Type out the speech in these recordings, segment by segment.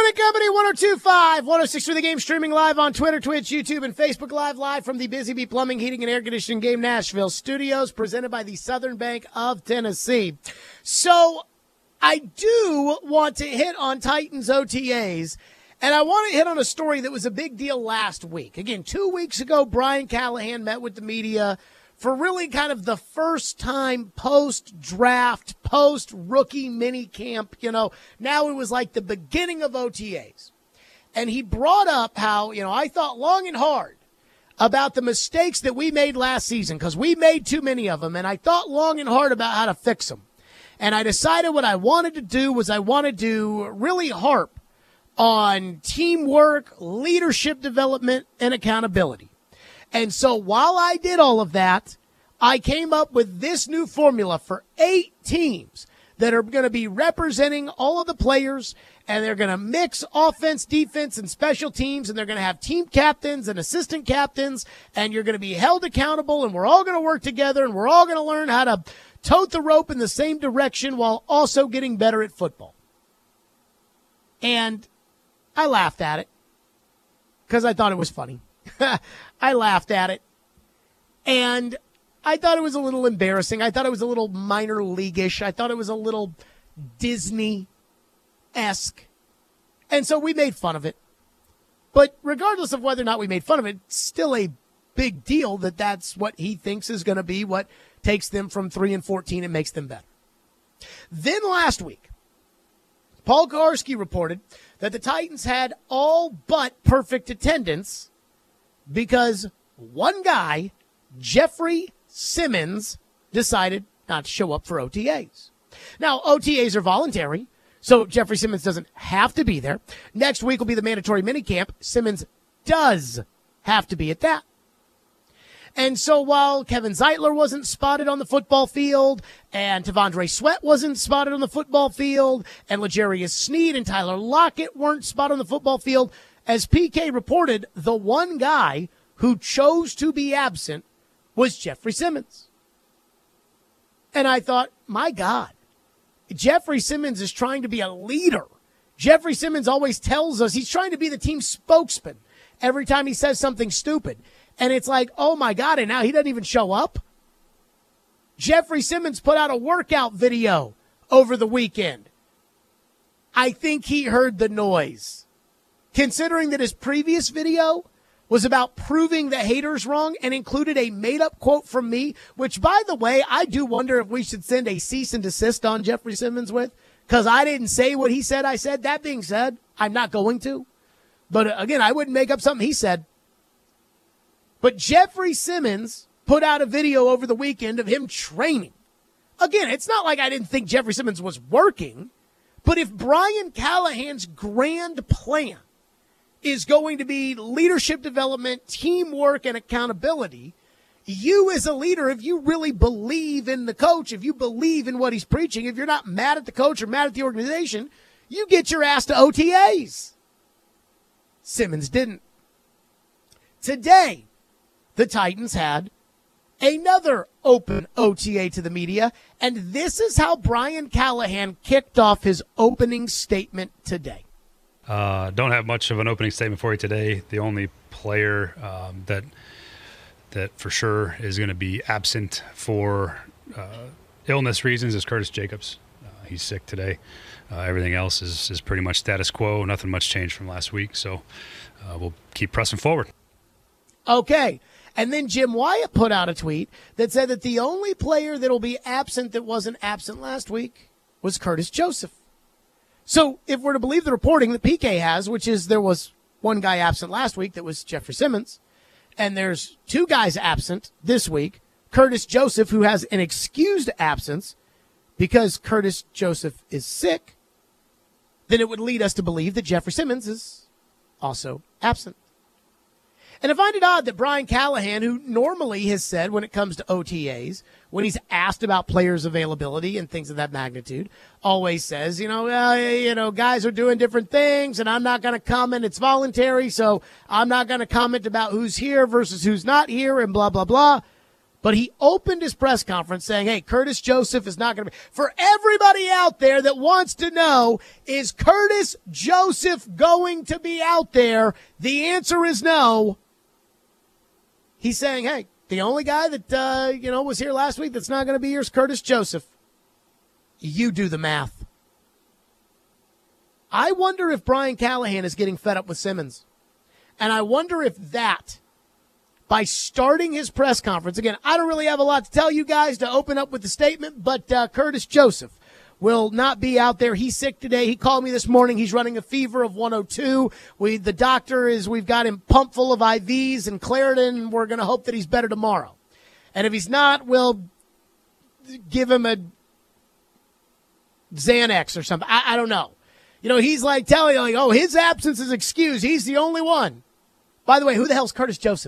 Morning Company, 102.5, 106 for the game, streaming live on Twitter, Twitch, YouTube, and Facebook live from the Busy Bee Plumbing, Heating, and Air Conditioning Game Nashville studios, presented by the Southern Bank of Tennessee. So I do want to hit on Titans OTAs, and I want to hit on a story that was a big deal last week. Again, 2 weeks ago, Brian Callahan met with the media for really kind of the first time post-draft, post-rookie mini camp, now it was like the beginning of OTAs. And he brought up how, I thought long and hard about the mistakes that we made last season because we made too many of them, and I thought long and hard about how to fix them. And I decided what I wanted to do was I wanted to really harp on teamwork, leadership development, and accountability. And so while I did all of that, I came up with this new formula for 8 teams that are going to be representing all of the players, and they're going to mix offense, defense, and special teams, and they're going to have team captains and assistant captains, and you're going to be held accountable, and we're all going to work together, and we're all going to learn how to tote the rope in the same direction while also getting better at football. And I laughed at it because I thought it was funny. I laughed at it, and I thought it was a little embarrassing. I thought it was a little minor league-ish. I thought it was a little Disney-esque, and so we made fun of it. But regardless of whether or not we made fun of it, it's still a big deal that that's what he thinks is going to be what takes them from 3-14 and makes them better. Then last week, Paul Kowarski reported that the Titans had all but perfect attendance because one guy, Jeffrey Simmons, decided not to show up for OTAs. Now, OTAs are voluntary, so Jeffrey Simmons doesn't have to be there. Next week will be the mandatory minicamp. Simmons does have to be at that. And so while Kevin Zeitler wasn't spotted on the football field, and Tavondre Sweat wasn't spotted on the football field, and L'Jarius Sneed and Tyler Lockett weren't spotted on the football field, as PK reported, the one guy who chose to be absent was Jeffrey Simmons. And I thought, my God, Jeffrey Simmons is trying to be a leader. Jeffrey Simmons always tells us he's trying to be the team's spokesman every time he says something stupid. And it's like, oh, my God, and now he doesn't even show up? Jeffrey Simmons put out a workout video over the weekend. I think he heard the noise. Considering that his previous video was about proving the haters wrong and included a made-up quote from me, which, by the way, I do wonder if we should send a cease and desist on Jeffrey Simmons with, because I didn't say what he said I said. That being said, I'm not going to. But, again, I wouldn't make up something he said. But Jeffrey Simmons put out a video over the weekend of him training. Again, it's not like I didn't think Jeffrey Simmons was working, but if Brian Callahan's grand plan is going to be leadership development, teamwork, and accountability, you as a leader, if you really believe in the coach, if you believe in what he's preaching, if you're not mad at the coach or mad at the organization, you get your ass to OTAs. Simmons didn't. Today, the Titans had another open OTA to the media, and this is how Brian Callahan kicked off his opening statement today. Don't have much of an opening statement for you today. The only player that for sure is going to be absent for illness reasons is Curtis Jacobs. He's sick today. Everything else is pretty much status quo. Nothing much changed from last week, so we'll keep pressing forward. Okay. And then Jim Wyatt put out a tweet that said that the only player that will be absent that wasn't absent last week was Curtis Joseph. So if we're to believe the reporting that PK has, which is there was one guy absent last week that was Jeffrey Simmons, and there's 2 guys absent this week, Curtis Joseph, who has an excused absence because Curtis Joseph is sick, then it would lead us to believe that Jeffrey Simmons is also absent. And I find it odd that Brian Callahan, who normally has said when it comes to OTAs, when he's asked about players' availability and things of that magnitude, always says, guys are doing different things, and I'm not going to comment. It's voluntary, so I'm not going to comment about who's here versus who's not here and blah, blah, blah. But he opened his press conference saying, hey, Curtis Joseph is not going to be. For everybody out there that wants to know, is Curtis Joseph going to be out there? The answer is no. He's saying, hey, the only guy that, was here last week that's not going to be here is Curtis Joseph. You do the math. I wonder if Brian Callahan is getting fed up with Simmons. And I wonder if that, by starting his press conference, again, I don't really have a lot to tell you guys to open up with the statement, but Curtis Joseph will not be out there. He's sick today. He called me this morning. He's running a fever of 102. The doctor we've got him pumped full of IVs and Claritin, and we're going to hope that he's better tomorrow. And if he's not, we'll give him a Xanax or something. I don't know. He's like telling you, his absence is excused. He's the only one. By the way, who the hell's Curtis Joseph?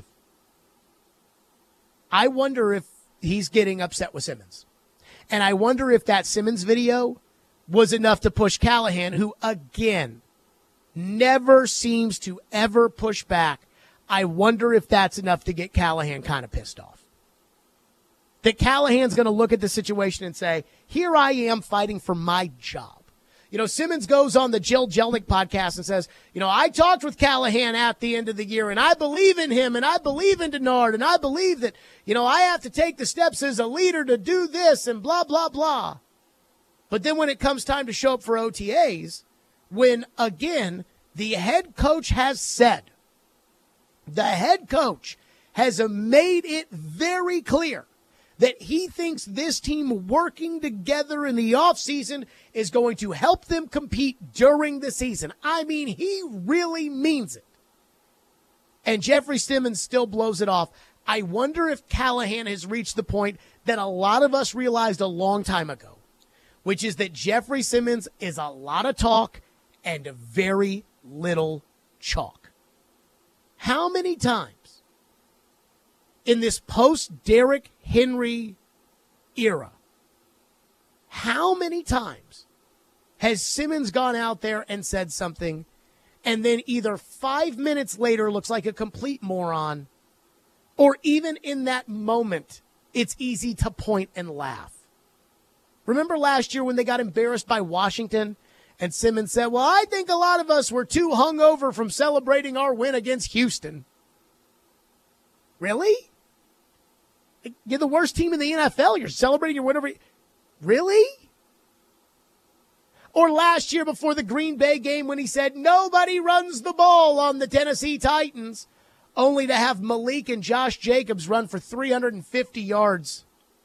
I wonder if he's getting upset with Simmons. And I wonder if that Simmons video was enough to push Callahan, who, again, never seems to ever push back. I wonder if that's enough to get Callahan kind of pissed off. That Callahan's going to look at the situation and say, here I am fighting for my job. Simmons goes on the Jill Jelnick podcast and says, I talked with Callahan at the end of the year, and I believe in him, and I believe in Denard, and I believe that, I have to take the steps as a leader to do this, and blah, blah, blah. But then when it comes time to show up for OTAs, when, again, the head coach has said, the head coach has made it very clear that he thinks this team working together in the offseason is going to help them compete during the season. I mean, he really means it. And Jeffrey Simmons still blows it off. I wonder if Callahan has reached the point that a lot of us realized a long time ago, which is that Jeffrey Simmons is a lot of talk and very little chalk. How many times in this post-Derrick Henry era, how many times has Simmons gone out there and said something and then either 5 minutes later looks like a complete moron, or even in that moment, it's easy to point and laugh? Remember last year when they got embarrassed by Washington and Simmons said, well, I think a lot of us were too hungover from celebrating our win against Houston. Really? You're the worst team in the NFL. You're celebrating your win over. Really? Or last year before the Green Bay game when he said, nobody runs the ball on the Tennessee Titans, only to have Malik and Josh Jacobs run for 350 yards.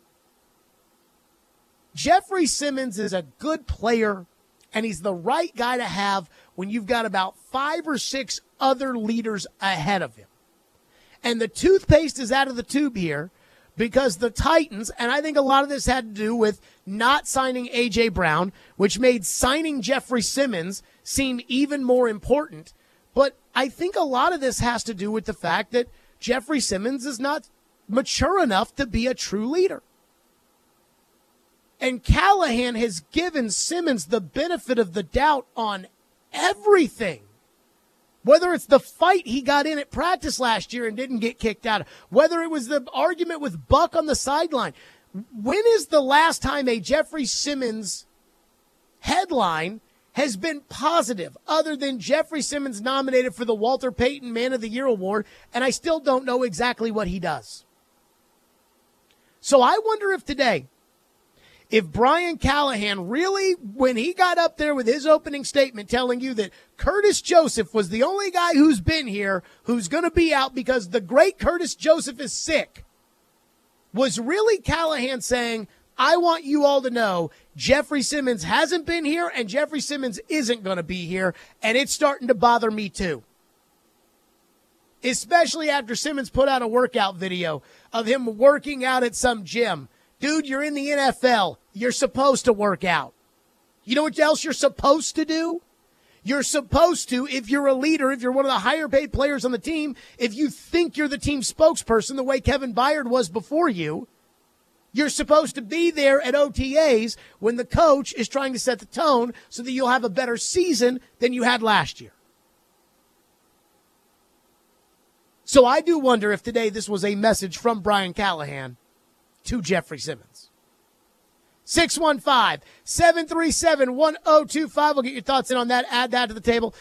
Jeffrey Simmons is a good player, and he's the right guy to have when you've got about 5 or 6 other leaders ahead of him. And the toothpaste is out of the tube here, because the Titans, and I think a lot of this had to do with not signing A.J. Brown, which made signing Jeffrey Simmons seem even more important. But I think a lot of this has to do with the fact that Jeffrey Simmons is not mature enough to be a true leader. And Callahan has given Simmons the benefit of the doubt on everything. Whether it's the fight he got in at practice last year and didn't get kicked out, whether it was the argument with Buck on the sideline. When is the last time a Jeffrey Simmons headline has been positive other than Jeffrey Simmons nominated for the Walter Payton Man of the Year Award, and I still don't know exactly what he does? So I wonder if today, if Brian Callahan really, when he got up there with his opening statement telling you that Curtis Joseph was the only guy who's been here who's going to be out because the great Curtis Joseph is sick, was really Callahan saying, I want you all to know Jeffrey Simmons hasn't been here and Jeffrey Simmons isn't going to be here, and it's starting to bother me too. Especially after Simmons put out a workout video of him working out at some gym. Dude, you're in the NFL. You're supposed to work out. You know what else you're supposed to do? You're supposed to, if you're a leader, if you're one of the higher paid players on the team, if you think you're the team spokesperson the way Kevin Byard was before you, you're supposed to be there at OTAs when the coach is trying to set the tone so that you'll have a better season than you had last year. So I do wonder if today this was a message from Brian Callahan to Jeffrey Simmons. 615-737-1025. We'll get your thoughts in on that. Add that to the table.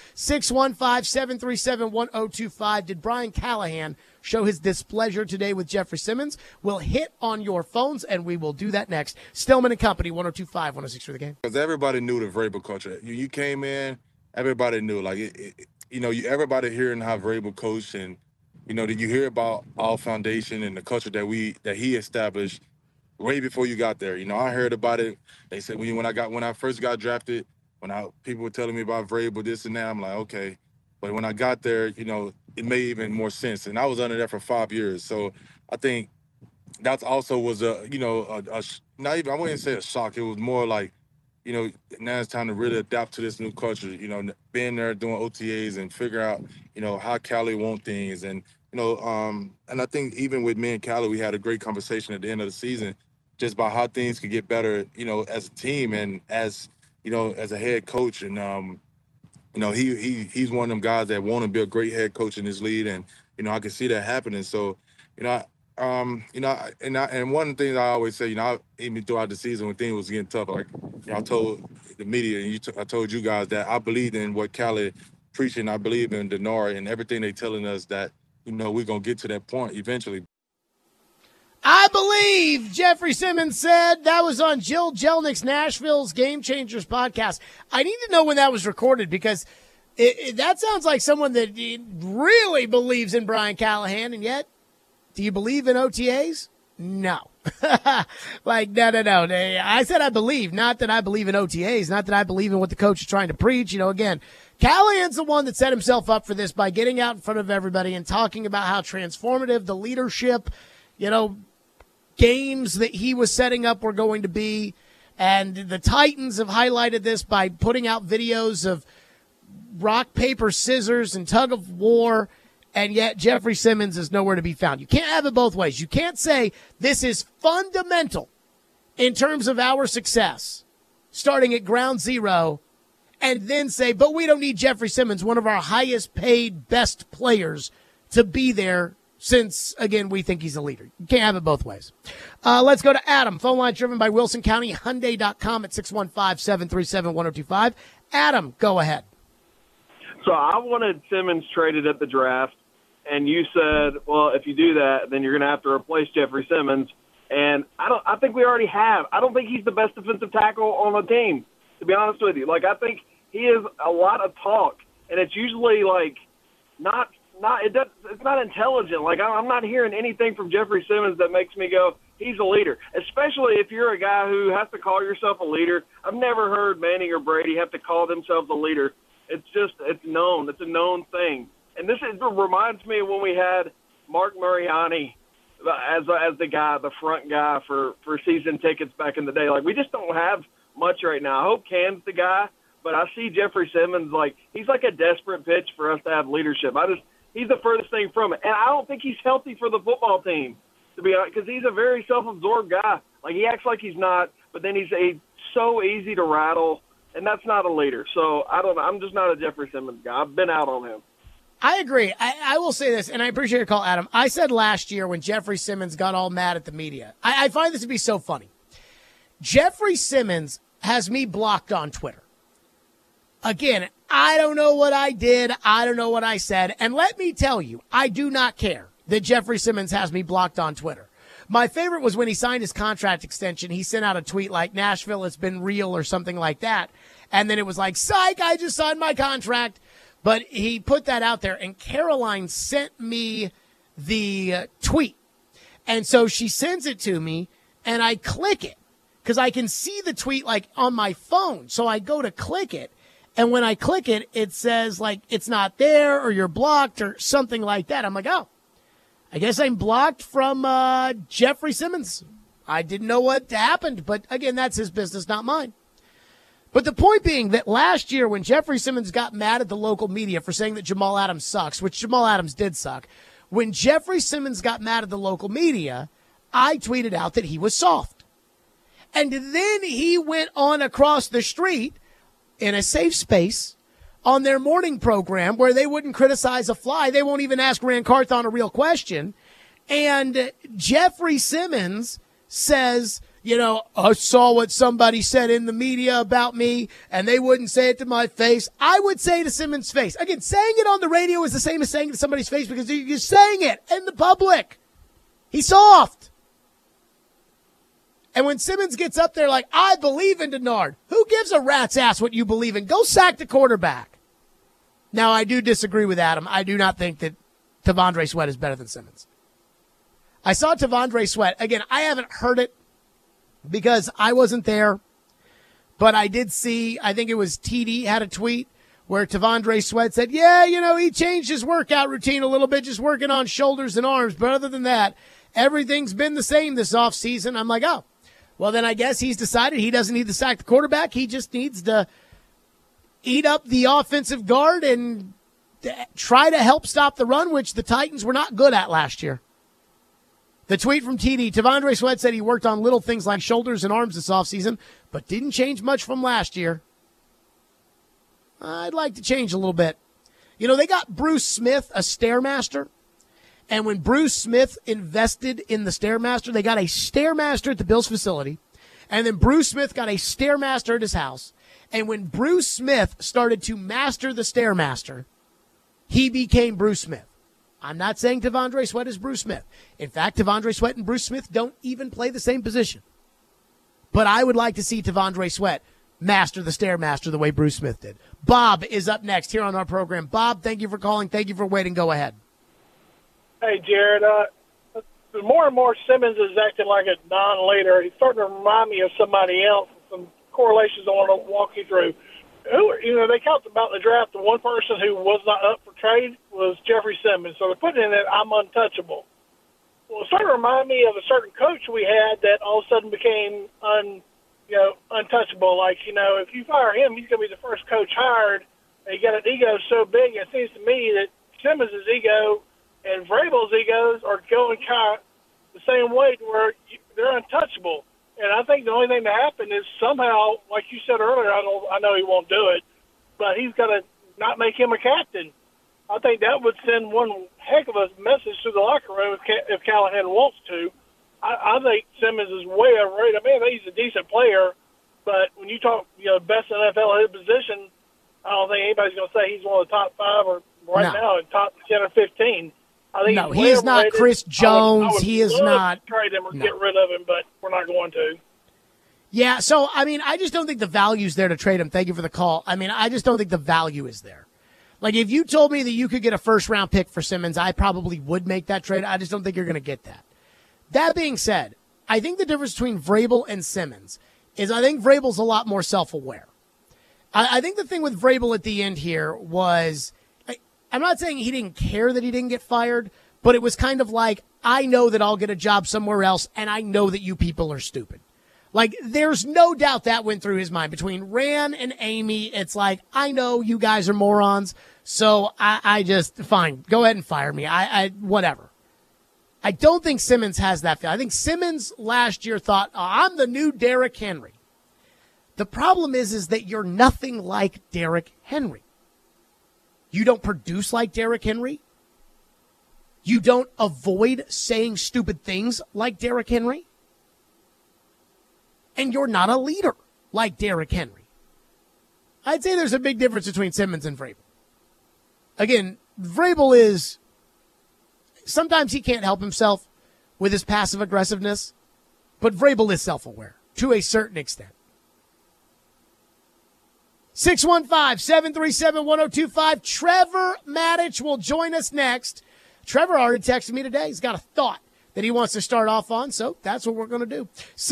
615-737-1025. Did Brian Callahan show his displeasure today with Jeffrey Simmons? We'll hit on your phones, and we will do that next. Stillman and Company, 102.5, 106 for the game. Because everybody knew the Vrabel culture. You came in, everybody knew. Everybody hearing how Vrabel coached, and that you hear about our foundation and the culture that he established way before you got there. I heard about it. They said when I first got drafted, people were telling me about Vrabel, this and that, I'm like, okay. But when I got there, it made even more sense. And I was under there for 5 years. So I think that also was not even, I wouldn't say a shock. It was more like, now it's time to really adapt to this new culture, being there doing OTAs and figure out, how Cali want things. And, and I think even with me and Cali, we had a great conversation at the end of the season just about how things could get better, as a team and as a head coach. And, he's one of them guys that want to be a great head coach in this league. And, I can see that happening. So, and one of the things I always say, even throughout the season when things was getting tough, like, I told the media and I told you guys that I believed in what Cali preaching. I believe in Denard and everything they telling us that, we're going to get to that point eventually. I believe Jeffrey Simmons said. That was on Jill Jelnick's Nashville's Game Changers podcast. I need to know when that was recorded because that sounds like someone that really believes in Brian Callahan, and yet, do you believe in OTAs? No. No. I said I believe, not that I believe in OTAs, not that I believe in what the coach is trying to preach. Again, Callahan's the one that set himself up for this by getting out in front of everybody and talking about how transformative the leadership, games that he was setting up were going to be. And the Titans have highlighted this by putting out videos of rock, paper, scissors and tug of war. And yet Jeffrey Simmons is nowhere to be found. You can't have it both ways. You can't say this is fundamental in terms of our success, starting at ground zero, and then say, but we don't need Jeffrey Simmons, one of our highest paid, best players, to be there since, again, we think he's a leader. You can't have it both ways. Let's go to Adam. Phone line driven by Wilson County, Hyundai.com at 615-737-1025. Adam, go ahead. So I wanted Simmons traded at the draft, and you said, well, if you do that, then you're going to have to replace Jeffrey Simmons. And I think we already have. I don't think he's the best defensive tackle on the team, to be honest with you. I think he is a lot of talk, and it's usually it's not intelligent. I'm not hearing anything from Jeffrey Simmons that makes me go, he's a leader, especially if you're a guy who has to call yourself a leader. I've never heard Manning or Brady have to call themselves a leader. It's known. It's a known thing. And it reminds me of when we had Mark Mariani as the guy, the front guy for season tickets back in the day. We just don't have much right now. I hope Cam's the guy, but I see Jeffrey Simmons he's like a desperate pitch for us to have leadership. He's the furthest thing from it. And I don't think he's healthy for the football team, to be honest, because he's a very self-absorbed guy. He acts like he's not, but then he's so easy to rattle, and that's not a leader. So I don't know. I'm just not a Jeffrey Simmons guy. I've been out on him. I agree. I will say this, and I appreciate your call, Adam. I said last year when Jeffrey Simmons got all mad at the media, I find this to be so funny. Jeffrey Simmons has me blocked on Twitter. Again, I don't know what I did. I don't know what I said. And let me tell you, I do not care that Jeffrey Simmons has me blocked on Twitter. My favorite was when he signed his contract extension. He sent out a tweet like, Nashville has been real or something like that. And then it was like, psych, I just signed my contract. But he put that out there, and Caroline sent me the tweet. And so she sends it to me, and I click it because I can see the tweet on my phone. So I go to click it. And when I click it, it says it's not there or you're blocked or something like that. I'm like, oh, I guess I'm blocked from Jeffrey Simmons. I didn't know what happened, but again, that's his business, not mine. But the point being that last year when Jeffrey Simmons got mad at the local media for saying that Jamal Adams sucks, which Jamal Adams did suck, when Jeffrey Simmons got mad at the local media, I tweeted out that he was soft. And then he went on across the street in a safe space on their morning program where they wouldn't criticize a fly. They won't even ask Rand Carthon a real question. And Jeffrey Simmons says, I saw what somebody said in the media about me, and they wouldn't say it to my face, I would say to Simmons' face. Again, saying it on the radio is the same as saying it to somebody's face because you're saying it in the public. He's soft. And when Simmons gets up there like, I believe in Denard, who gives a rat's ass what you believe in? Go sack the quarterback. Now, I do disagree with Adam. I do not think that T'Vondre Sweat is better than Simmons. I saw T'Vondre Sweat. Again, I haven't heard it because I wasn't there. But I did see, I think it was TD had a tweet where T'Vondre Sweat said, yeah, he changed his workout routine a little bit, just working on shoulders and arms. But other than that, everything's been the same this offseason. I'm like, oh, well, then I guess he's decided he doesn't need to sack the quarterback. He just needs to eat up the offensive guard and try to help stop the run, which the Titans were not good at last year. The tweet from TD, T'Vondre Sweat said he worked on little things like shoulders and arms this offseason, but didn't change much from last year. I'd like to change a little bit. They got Bruce Smith, a Stairmaster. And when Bruce Smith invested in the Stairmaster, they got a Stairmaster at the Bills facility. And then Bruce Smith got a Stairmaster at his house. And when Bruce Smith started to master the Stairmaster, he became Bruce Smith. I'm not saying T'Vondre Sweat is Bruce Smith. In fact, T'Vondre Sweat and Bruce Smith don't even play the same position. But I would like to see T'Vondre Sweat master the Stairmaster the way Bruce Smith did. Bob is up next here on our program. Bob, thank you for calling. Thank you for waiting. Go ahead. Hey, Jared. More and more Simmons is acting like a non-leader. He's starting to remind me of somebody else. Some correlations I want to walk you through. They talked about in the draft, the one person who was not up for trade was Jeffrey Simmons. So they're putting in that I'm untouchable. Well, it started to remind me of a certain coach we had that all of a sudden became untouchable. Like, if you fire him, he's going to be the first coach hired. And he got an ego so big, it seems to me that Simmons' ego and Vrabel's egos are going kind of the same way to where they're untouchable. And I think the only thing to happen is somehow, like you said earlier, I know he won't do it, but he's got to not make him a captain. I think that would send one heck of a message to the locker room if Callahan wants to. I think Simmons is way overrated. I mean, he's a decent player, but when you talk, best in the NFL at his position, I don't think anybody's going to say he's one of the top 5 or now in top 10 or 15. I think no, he is not Chris Jones. He is not. Trade him or get rid of him, but we're not going to. Yeah, so, I just don't think the value's there to trade him. Thank you for the call. I just don't think the value is there. Like, if you told me that you could get a first-round pick for Simmons, I probably would make that trade. I just don't think you're going to get that. That being said, I think the difference between Vrabel and Simmons is I think Vrabel's a lot more self-aware. I think the thing with Vrabel at the end here was – I'm not saying he didn't care that he didn't get fired, but it was kind of like, I know that I'll get a job somewhere else, and I know that you people are stupid. Like, there's no doubt that went through his mind. Between Rand and Amy, it's like, I know you guys are morons, so I just, fine, go ahead and fire me. Whatever. I don't think Simmons has that feel. I think Simmons last year thought, I'm the new Derrick Henry. The problem is that you're nothing like Derrick Henry. You don't produce like Derrick Henry. You don't avoid saying stupid things like Derrick Henry. And you're not a leader like Derrick Henry. I'd say there's a big difference between Simmons and Vrabel. Again, Vrabel is, sometimes he can't help himself with his passive aggressiveness, but Vrabel is self-aware to a certain extent. 615-737-1025. Trevor Maddich will join us next. Trevor already texted me today. He's got a thought that he wants to start off on, so that's what we're going to do.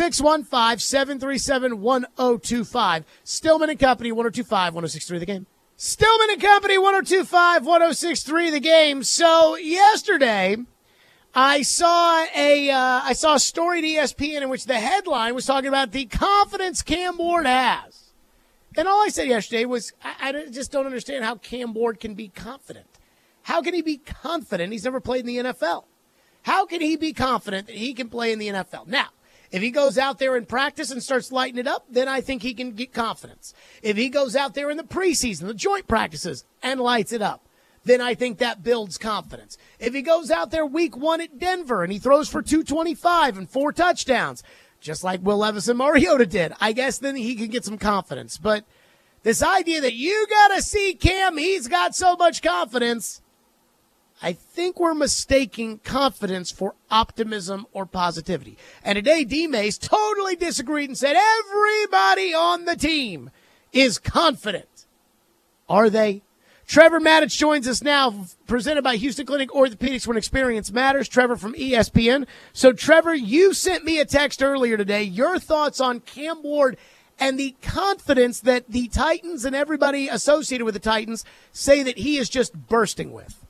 615-737-1025. Stillman & Company, 102.5-106.3 The Game. Stillman & Company, 102.5-106.3 The Game. So yesterday, I saw a story at ESPN in which the headline was talking about the confidence Cam Ward has. And all I said yesterday was, I just don't understand how Cam Ward can be confident. How can he be confident? He's never played in the NFL. How can he be confident that he can play in the NFL? Now, if he goes out there in practice and starts lighting it up, then I think he can get confidence. If he goes out there in the preseason, the joint practices, and lights it up, then I think that builds confidence. If he goes out there week 1 at Denver and he throws for 225 and 4 touchdowns, just like Will Levis and Mariota did, I guess then he can get some confidence. But this idea that you got to see Cam, he's got so much confidence, I think we're mistaking confidence for optimism or positivity. And today, D-Mace totally disagreed and said everybody on the team is confident. Are they? Trevor Maddich joins us now, presented by Houston Clinic Orthopedics, when experience matters. Trevor from ESPN. So, Trevor, you sent me a text earlier today. Your thoughts on Cam Ward and the confidence that the Titans and everybody associated with the Titans say that he is just bursting with.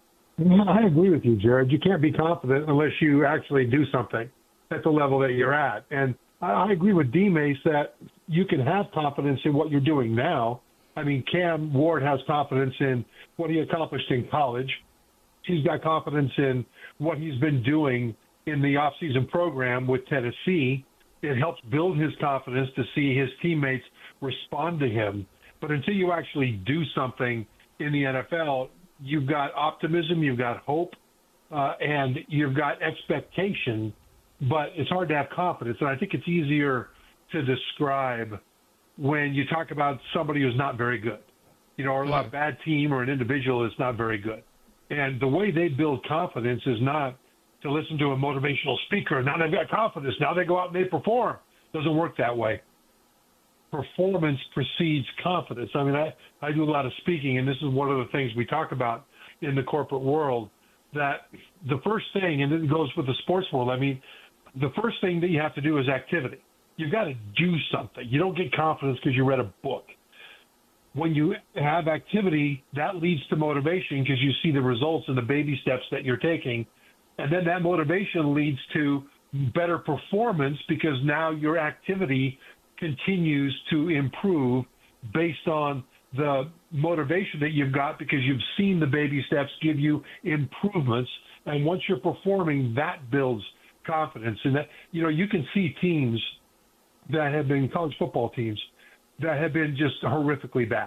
I agree with you, Jared. You can't be confident unless you actually do something at the level that you're at. And I agree with D-Mace that you can have confidence in what you're doing now. I mean, Cam Ward has confidence in what he accomplished in college. He's got confidence in what he's been doing in the offseason program with Tennessee. It helps build his confidence to see his teammates respond to him. But until you actually do something in the NFL, you've got optimism, you've got hope, and you've got expectation, but it's hard to have confidence. And I think it's easier to describe when you talk about somebody who's not very good, or a bad team or an individual is not very good. And the way they build confidence is not to listen to a motivational speaker. Now they've got confidence. Now they go out and they perform. Doesn't work that way. Performance precedes confidence. I mean, I do a lot of speaking, and this is one of the things we talk about in the corporate world, that the first thing, and it goes with the sports world, I mean, the first thing that you have to do is activity. You've got to do something. You don't get confidence because you read a book. When you have activity, that leads to motivation because you see the results and the baby steps that you're taking. And then that motivation leads to better performance because now your activity continues to improve based on the motivation that you've got because you've seen the baby steps give you improvements. And once you're performing, that builds confidence. And that, you can see teams that have been college football teams that have been just horrifically bad.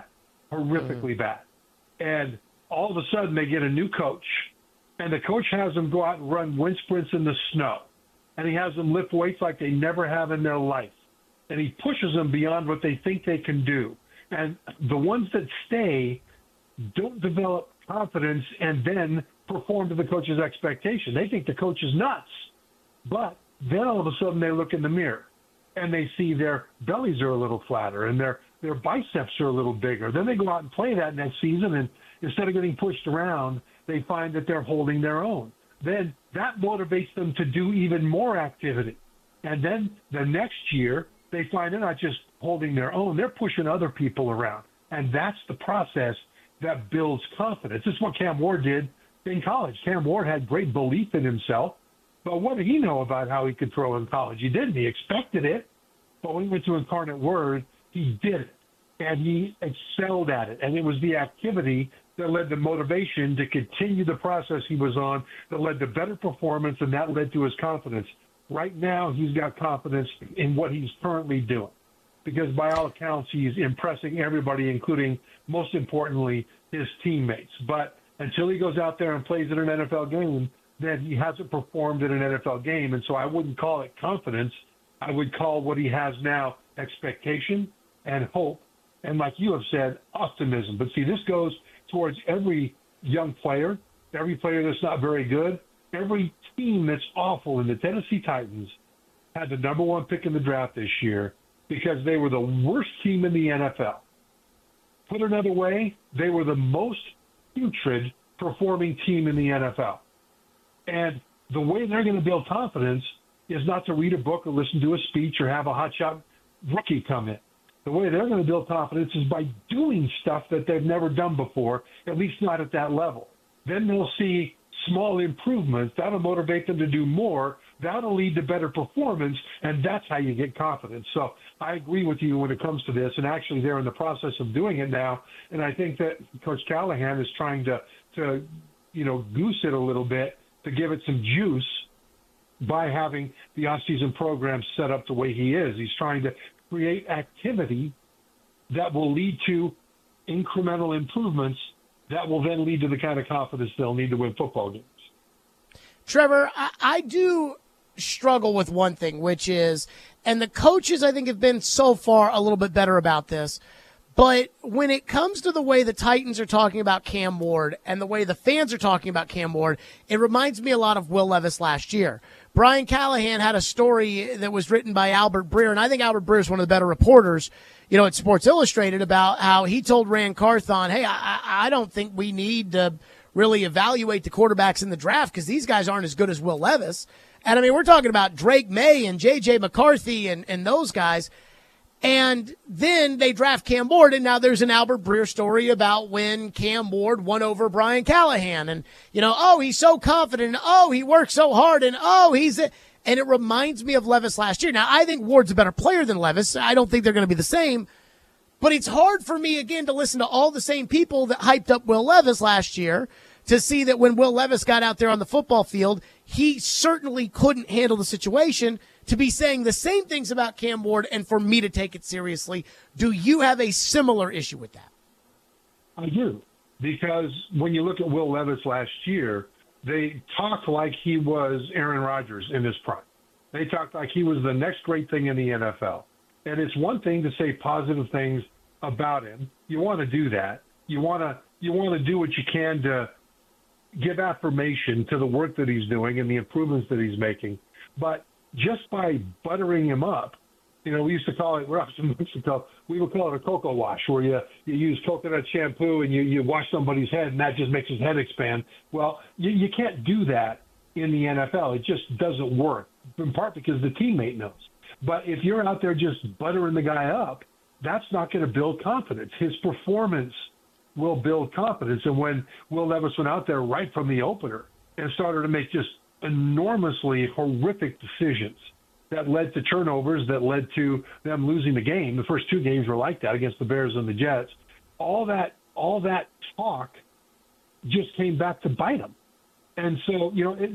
And all of a sudden they get a new coach, and the coach has them go out and run wind sprints in the snow. And he has them lift weights like they never have in their life. And he pushes them beyond what they think they can do. And the ones that stay don't develop confidence and then perform to the coach's expectation. They think the coach is nuts. But then all of a sudden they look in the mirror and they see their bellies are a little flatter and their biceps are a little bigger. Then they go out and play that next season, and instead of getting pushed around, they find that they're holding their own. Then that motivates them to do even more activity. And then the next year, they find they're not just holding their own, they're pushing other people around. And that's the process that builds confidence. This is what Cam Ward did in college. Cam Ward had great belief in himself, but what did he know about how he could throw in college? He didn't. He expected it, but when he went to Incarnate Word, he did it, and he excelled at it. And it was the activity that led to motivation to continue the process he was on, that led to better performance, and that led to his confidence. Right now, he's got confidence in what he's currently doing because by all accounts, he's impressing everybody, including, most importantly, his teammates. But until he goes out there and plays in an NFL game, then he hasn't performed in an NFL game. And so I wouldn't call it confidence. I would call what he has now expectation and hope. And like you have said, optimism. But see, this goes towards every young player, every player that's not very good, every team that's awful. And the Tennessee Titans had the number 1 pick in the draft this year because they were the worst team in the NFL. Put another way, they were the most putrid performing team in the NFL. And the way they're going to build confidence is not to read a book or listen to a speech or have a hotshot rookie come in. The way they're going to build confidence is by doing stuff that they've never done before, at least not at that level. Then they'll see small improvements. That'll motivate them to do more. That'll lead to better performance, and that's how you get confidence. So I agree with you when it comes to this, and actually they're in the process of doing it now. And I think that Coach Callahan is trying to goose it a little bit to give it some juice by having the offseason program set up the way he is. He's trying to create activity that will lead to incremental improvements that will then lead to the kind of confidence they'll need to win football games. Trevor, I do struggle with one thing, which is, and the coaches I think have been so far a little bit better about this, but when it comes to the way the Titans are talking about Cam Ward and the way the fans are talking about Cam Ward, it reminds me a lot of Will Levis last year. Brian Callahan had a story that was written by Albert Breer, and I think Albert Breer is one of the better reporters, at Sports Illustrated, about how he told Rand Carthon, hey, I don't think we need to really evaluate the quarterbacks in the draft because these guys aren't as good as Will Levis. And, we're talking about Drake May and J.J. McCarthy and those guys. And then they draft Cam Ward, and now there's an Albert Breer story about when Cam Ward won over Brian Callahan. And, he's so confident, and, he works so hard, and, and it reminds me of Levis last year. Now, I think Ward's a better player than Levis. I don't think they're going to be the same. But it's hard for me, again, to listen to all the same people that hyped up Will Levis last year to see that when Will Levis got out there on the football field, he certainly couldn't handle the situation, to be saying the same things about Cam Ward and for me to take it seriously. Do you have a similar issue with that? I do, because when you look at Will Levis last year, they talked like he was Aaron Rodgers in his prime. They talked like he was the next great thing in the NFL. And it's one thing to say positive things about him. You want to do that. You want to do what you can to give affirmation to the work that he's doing and the improvements that he's making. But just by buttering him up, we used to call it, we would call it a cocoa wash, where you use coconut shampoo and you wash somebody's head, and that just makes his head expand. Well, you can't do that in the NFL. It just doesn't work, in part because the teammate knows. But if you're out there just buttering the guy up, that's not going to build confidence. His performance will build confidence. And when Will Levis went out there right from the opener and started to make just enormously horrific decisions that led to turnovers, that led to them losing the game. The first two games were like that against the Bears and the Jets. All that talk just came back to bite them. And so,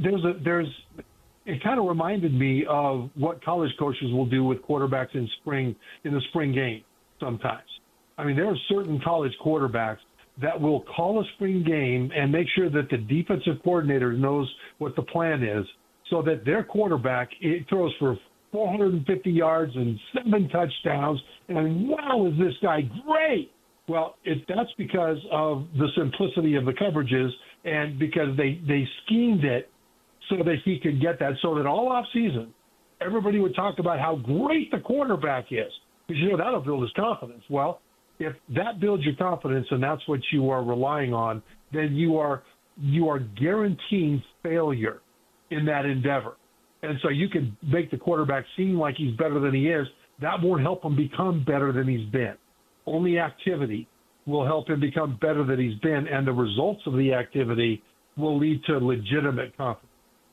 it kind of reminded me of what college coaches will do with quarterbacks in the spring game sometimes. There are certain college quarterbacks that will call a spring game and make sure that the defensive coordinator knows what the plan is, so that their quarterback throws for 450 yards and 7 touchdowns. And wow, is this guy great? Well, that's because of the simplicity of the coverages, and because they schemed it so that he could get that, so that all off season, everybody would talk about how great the quarterback is, because that'll build his confidence. Well, if that builds your confidence and that's what you are relying on, then you are guaranteeing failure in that endeavor. And so you can make the quarterback seem like he's better than he is. That won't help him become better than he's been. Only activity will help him become better than he's been, and the results of the activity will lead to legitimate confidence.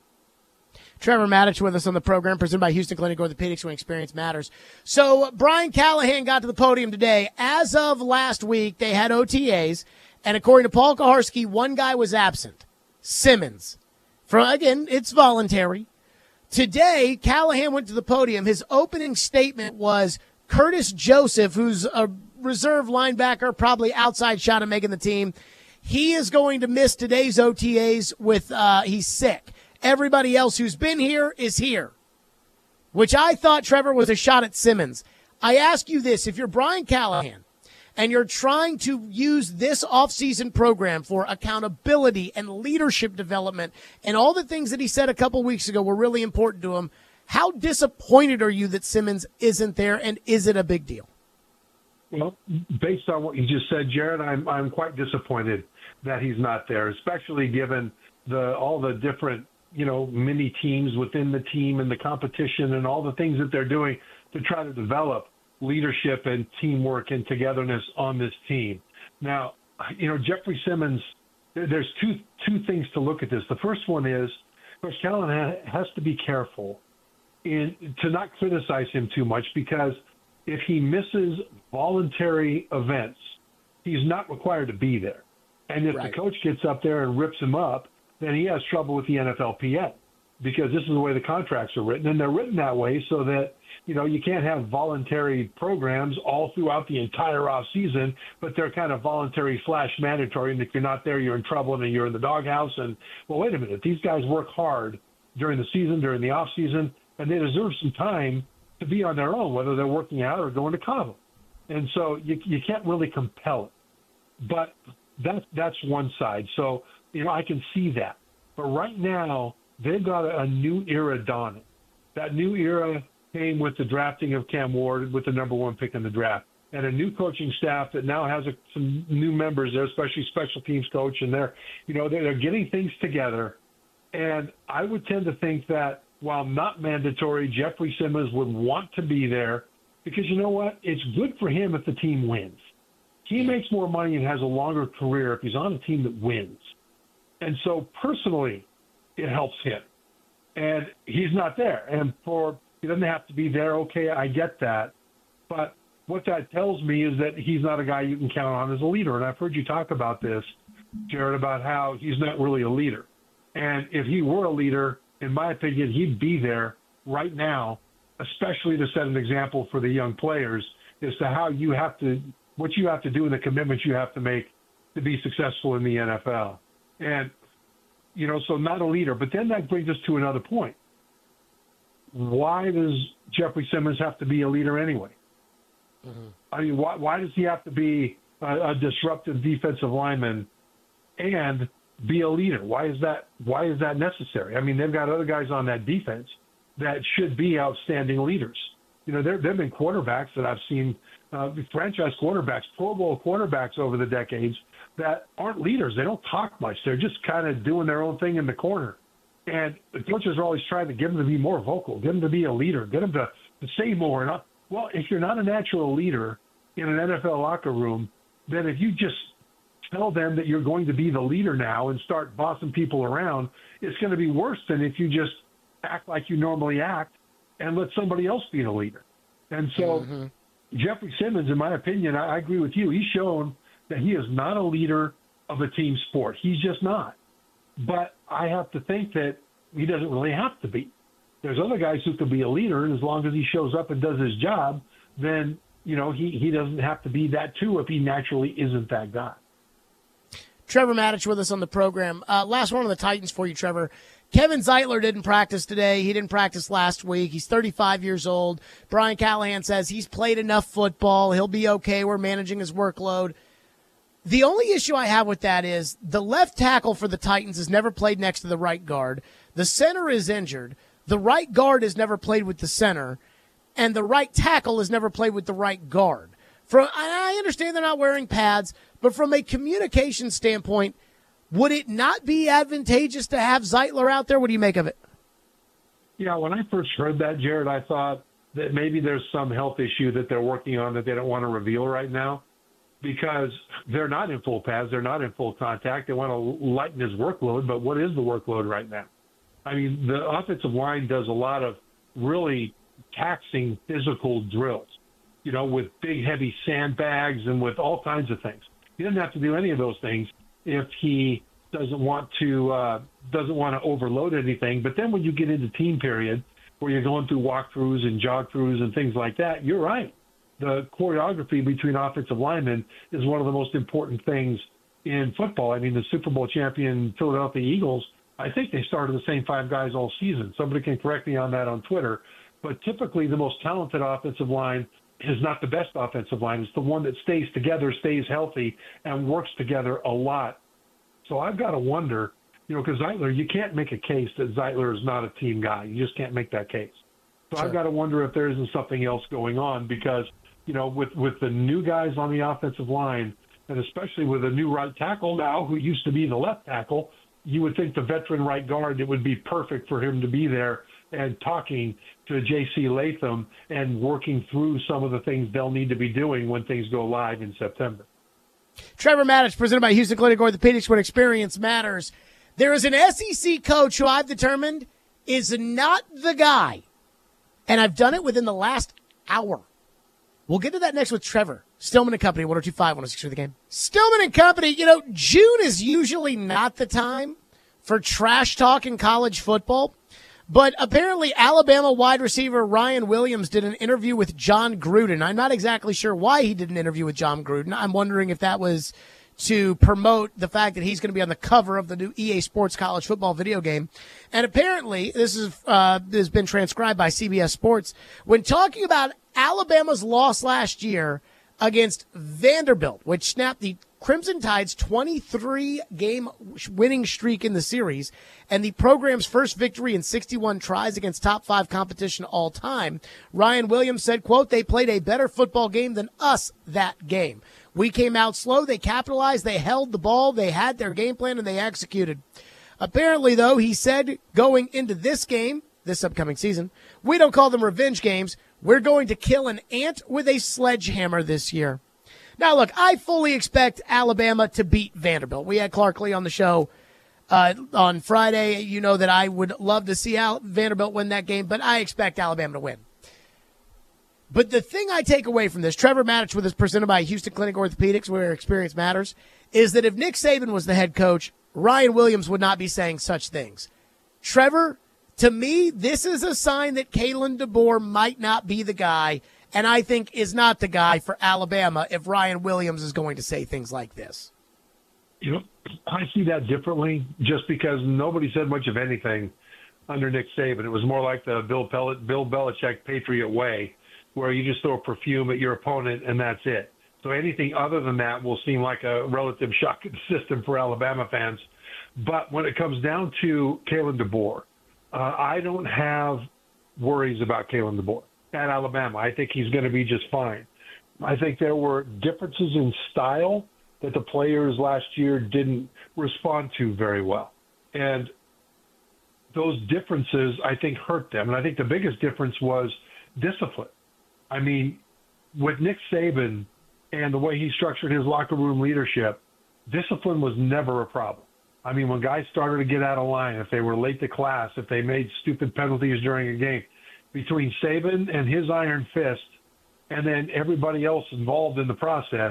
Trevor Matich with us on the program, presented by Houston Clinic Orthopedics, when experience matters. So Brian Callahan got to the podium today. As of last week, they had OTAs, and according to Paul Kaharski, one guy was absent, Simmons. Again, it's voluntary. Today, Callahan went to the podium. His opening statement was Curtis Joseph, who's a reserve linebacker, probably outside shot of making the team. He is going to miss today's OTAs with he's sick. Everybody else who's been here is here, which I thought, Trevor, was a shot at Simmons. I ask you this. If you're Brian Callahan and you're trying to use this offseason program for accountability and leadership development and all the things that he said a couple weeks ago were really important to him, how disappointed are you that Simmons isn't there, and is it a big deal? Well, based on what you just said, Jared, I'm quite disappointed that he's not there, especially given all the different mini teams within the team and the competition and all the things that they're doing to try to develop leadership and teamwork and togetherness on this team. Now, Jeffrey Simmons, there's two things to look at this. The first one is, Coach Callahan has to be careful to not criticize him too much, because if he misses voluntary events, he's not required to be there. And if the coach gets up there and rips him up, then he has trouble with the NFLPA. because this is the way the contracts are written. And they're written that way so that, you can't have voluntary programs all throughout the entire off season, but they're kind of voluntary / mandatory. And if you're not there, you're in trouble and you're in the doghouse. And, well, wait a minute, these guys work hard during the season, during the off season, and they deserve some time to be on their own, whether they're working out or going to Cabo. And so you can't really compel it. But that's one side. So, I can see that. But right now, they've got a new era dawning. That new era came with the drafting of Cam Ward with the number 1 pick in the draft, and a new coaching staff that now has some new members there, especially special teams coach, and they're getting things together. And I would tend to think that while not mandatory, Jeffrey Simmons would want to be there because you know what? It's good for him if the team wins. He makes more money and has a longer career if he's on a team that wins. And so personally, it helps him. And he's not there. And he doesn't have to be there. Okay, I get that. But what that tells me is that he's not a guy you can count on as a leader. And I've heard you talk about this, Jared, about how he's not really a leader. And if he were a leader, in my opinion, he'd be there right now, especially to set an example for the young players as to what you have to do and the commitments you have to make to be successful in the NFL. And, so not a leader. But then that brings us to another point. Why does Jeffrey Simmons have to be a leader anyway? Mm-hmm. I mean, why does he have to be a disruptive defensive lineman and be a leader? Why is that necessary? I mean, they've got other guys on that defense that should be outstanding leaders. There have been quarterbacks that I've seen, franchise quarterbacks, Pro Bowl quarterbacks over the decades that aren't leaders. They don't talk much. They're just kind of doing their own thing in the corner. And the coaches are always trying to get them to be more vocal, get them to be a leader, get them to say more. Well, if you're not a natural leader in an NFL locker room, then if you just tell them that you're going to be the leader now and start bossing people around, it's going to be worse than if you just act like you normally act and let somebody else be the leader. And so Jeffrey Simmons, in my opinion, I agree with you. He's shown that he is not a leader of a team sport. He's just not. But I have to think that he doesn't really have to be. There's other guys who could be a leader, and as long as he shows up and does his job, then, he doesn't have to be that too if he naturally isn't that guy. Trevor Matich with us on the program. Last one on the Titans for you, Trevor. Kevin Zeitler didn't practice today. He didn't practice last week. He's 35 years old. Brian Callahan says he's played enough football. He'll be okay. We're managing his workload. The only issue I have with that is the left tackle for the Titans has never played next to the right guard. The center is injured. The right guard has never played with the center. And the right tackle has never played with the right guard. I understand they're not wearing pads, but from a communication standpoint, would it not be advantageous to have Zeitler out there? What do you make of it? Yeah, when I first heard that, Jared, I thought that maybe there's some health issue that they're working on that they don't want to reveal right now because they're not in full pads. They're not in full contact. They want to lighten his workload, but what is the workload right now? I mean, the offensive line does a lot of really taxing physical drills, with big, heavy sandbags and with all kinds of things. He doesn't have to do any of those things if he doesn't want to overload anything. But then when you get into team period where you're going through walkthroughs and jog throughs and things like that, you're right. The choreography between offensive linemen is one of the most important things in football. I mean, the Super Bowl champion Philadelphia Eagles, I think they started the same 5 guys all season. Somebody can correct me on that on Twitter. But typically the most talented offensive line is not the best offensive line. It's the one that stays together, stays healthy, and works together a lot. So I've got to wonder, because Zeitler, you can't make a case that Zeitler is not a team guy. You just can't make that case. So I've got to wonder if there isn't something else going on because, with the new guys on the offensive line, and especially with a new right tackle now who used to be the left tackle, you would think the veteran right guard, it would be perfect for him to be there and talking to J.C. Latham and working through some of the things they'll need to be doing when things go live in September. Trevor Matich, presented by Houston Clinic Orthopedics, when experience matters. There is an SEC coach who I've determined is not the guy, and I've done it within the last hour. We'll get to that next with Trevor. Stillman and Company, 102.5, 106 The Game. Stillman and Company, June is usually not the time for trash talk in college football. But apparently Alabama wide receiver Ryan Williams did an interview with John Gruden. I'm not exactly sure why he did an interview with John Gruden. I'm wondering if that was to promote the fact that he's going to be on the cover of the new EA Sports college football video game. And apparently, this has been transcribed by CBS Sports, when talking about Alabama's loss last year against Vanderbilt, which snapped the Crimson Tide's 23-game winning streak in the series and the program's first victory in 61 tries against top 5 competition all time. Ryan Williams said, quote, "They played a better football game than us that game. We came out slow, they capitalized, they held the ball, they had their game plan, and they executed." Apparently, though, he said going into this game, this upcoming season, "We don't call them revenge games. We're going to kill an ant with a sledgehammer this year." Now, look, I fully expect Alabama to beat Vanderbilt. We had Clark Lee on the show on Friday. You know that I would love to see Vanderbilt win that game, but I expect Alabama to win. But the thing I take away from this, Trevor Maddich with us presented by Houston Clinic Orthopedics, where experience matters, is that if Nick Saban was the head coach, Ryan Williams would not be saying such things. Trevor, to me, this is a sign that Kalen DeBoer might not be the guy, and I think is not the guy for Alabama if Ryan Williams is going to say things like this. You know, I see that differently just because nobody said much of anything under Nick Saban. It was more like the Bill Belichick Patriot way, where you just throw perfume at your opponent and that's it. So anything other than that will seem like a relative shock to the system for Alabama fans. But when it comes down to Kalen DeBoer, I don't have worries about Kalen DeBoer at Alabama. I think he's going to be just fine. I think there were differences in style that the players last year didn't respond to very well. And those differences, I think, hurt them. And I think the biggest difference was discipline. I mean, with Nick Saban and the way he structured his locker room leadership, discipline was never a problem. I mean, when guys started to get out of line, if they were late to class, if they made stupid penalties during a game, between Saban and his iron fist and then everybody else involved in the process,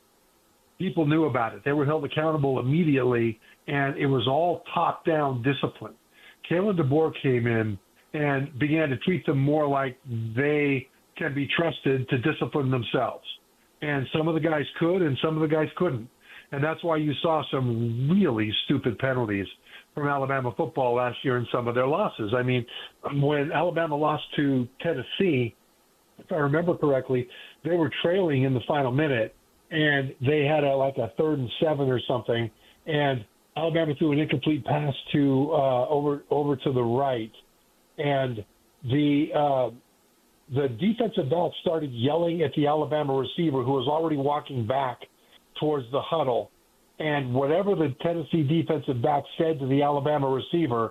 people knew about it. They were held accountable immediately, and it was all top-down discipline. Kalen DeBoer came in and began to treat them more like they can be trusted to discipline themselves. And some of the guys could and some of the guys couldn't. And that's why you saw some really stupid penalties from Alabama football last year in some of their losses. I mean, when Alabama lost to Tennessee, if I remember correctly, they were trailing in the final minute, and they had like a 3rd and 7 or something, and Alabama threw an incomplete pass to over to the right, and the defensive back started yelling at the Alabama receiver, who was already walking back towards the huddle. And whatever the Tennessee defensive back said to the Alabama receiver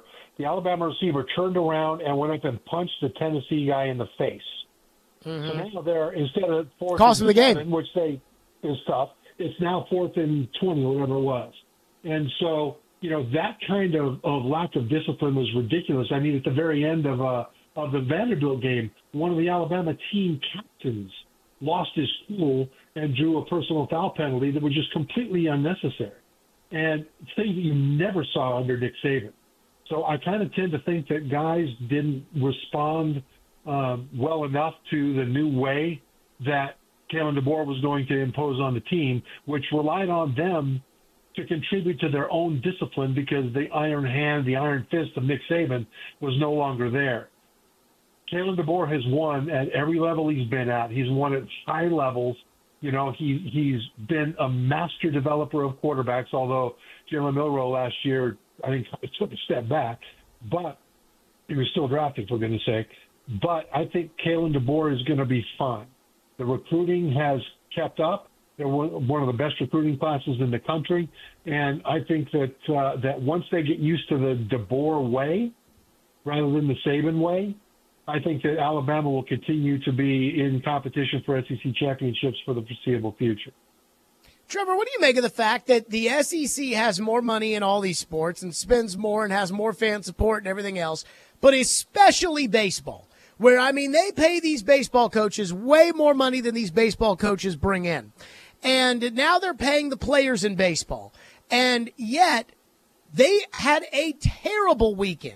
turned around and went up and punched the Tennessee guy in the face. Mm-hmm. So now they're, instead of 4th and 7, which is tough, it's now 4th and 20, whatever it was. And so, you know, that kind of lack of discipline was ridiculous. I mean, at the very end of the Vanderbilt game, one of the Alabama team captains lost his cool and drew a personal foul penalty that was just completely unnecessary. And things that you never saw under Nick Saban. So I kind of tend to think that guys didn't respond well enough to the new way that Kalen DeBoer was going to impose on the team, which relied on them to contribute to their own discipline because the iron hand, the iron fist of Nick Saban was no longer there. Kalen DeBoer has won at every level he's been at. He's won at high levels. You know, he's been a master developer of quarterbacks, although Jalen Milroe last year, I think, took a step back. But he was still drafted, for goodness sake. But I think Kalen DeBoer is going to be fine. The recruiting has kept up. They're one of the best recruiting classes in the country. And I think that that once they get used to the DeBoer way rather than the Saban way, I think that Alabama will continue to be in competition for SEC championships for the foreseeable future. Trevor, what do you make of the fact that the SEC has more money in all these sports and spends more and has more fan support and everything else, but especially baseball, where, I mean, they pay these baseball coaches way more money than these baseball coaches bring in. And now they're paying the players in baseball. And yet they had a terrible weekend.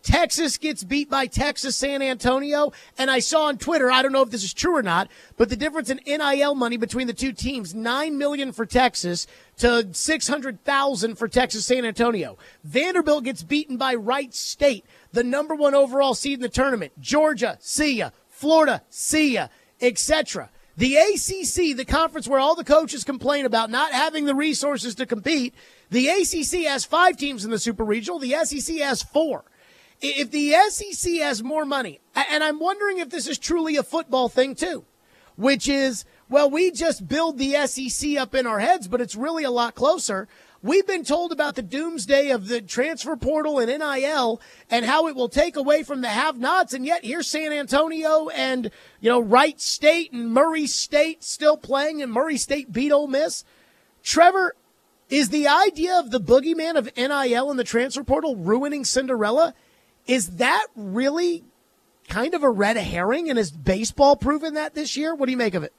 Texas gets beat by Texas San Antonio, and I saw on Twitter, I don't know if this is true or not, but the difference in NIL money between the two teams, $9 million for Texas to $600,000 for Texas San Antonio. Vanderbilt gets beaten by Wright State, the number 1 overall seed in the tournament. Georgia, see ya. Florida, see ya, etc. The ACC, the conference where all the coaches complain about not having the resources to compete, the ACC has 5 teams in the Super Regional. The SEC has 4. If the SEC has more money, and I'm wondering if this is truly a football thing too, which is, well, we just build the SEC up in our heads, but it's really a lot closer. We've been told about the doomsday of the transfer portal and NIL and how it will take away from the have-nots, and yet here's San Antonio and, Wright State and Murray State still playing, and Murray State beat Ole Miss. Trevor, is the idea of the boogeyman of NIL and the transfer portal ruining Cinderella? Is that really kind of a red herring, and has baseball proven that this year? What do you make of it?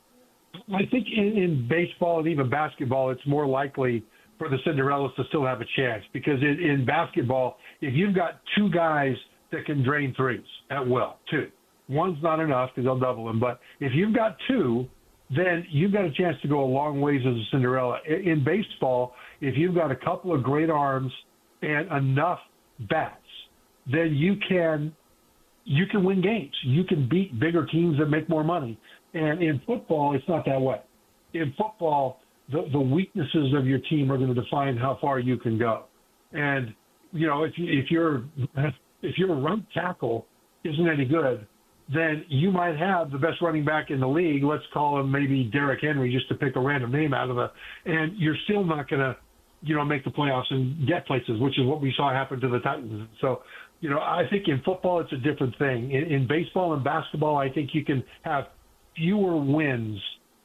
I think in baseball and even basketball, it's more likely for the Cinderellas to still have a chance, because in basketball, if you've got 2 guys that can drain threes at will, 2. One's not enough because they'll double them, but if you've got 2, then you've got a chance to go a long ways as a Cinderella. In baseball, if you've got a couple of great arms and enough bats, then you can win games. You can beat bigger teams that make more money. And in football, it's not that way. In football, the weaknesses of your team are going to define how far you can go. And if your right tackle isn't any good, then you might have the best running back in the league. Let's call him maybe Derrick Henry, just to pick a random name out of and you're still not going to make the playoffs and get places, which is what we saw happen to the Titans. So, I think in football, it's a different thing. In baseball and basketball, I think you can have fewer wins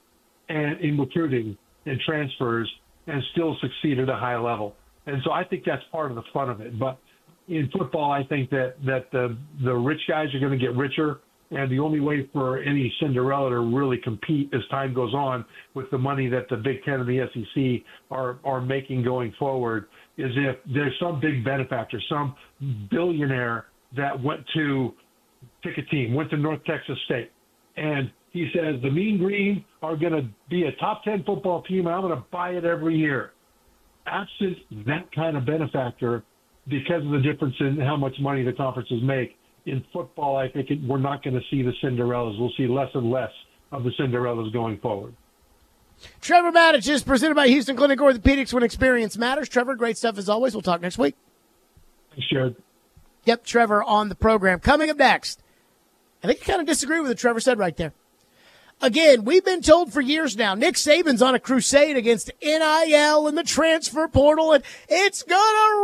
and in recruiting and transfers and still succeed at a high level. And so I think that's part of the fun of it. But in football, I think that the rich guys are going to get richer. And the only way for any Cinderella to really compete as time goes on with the money that the Big Ten and the SEC are making going forward is if there's some big benefactor, some billionaire that went to pick a team, went to North Texas State. And he says, the Mean Green are going to be a top 10 football team, and I'm going to buy it every year. Absent that kind of benefactor, because of the difference in how much money the conferences make, in football, I think we're not going to see the Cinderellas. We'll see less and less of the Cinderellas going forward. Trevor Matich is presented by Houston Clinic Orthopedics, when experience matters. Trevor, great stuff as always. We'll talk next week. Thanks, Jared. Yep, Trevor on the program. Coming up next, I think you kind of disagree with what Trevor said right there. Again, we've been told for years now, Nick Saban's on a crusade against NIL and the transfer portal, and it's going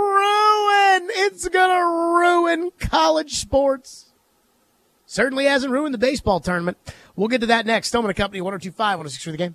to ruin college sports. Certainly hasn't ruined the baseball tournament. We'll get to that next. Stoneman & Company, 102.5, 106 for the game.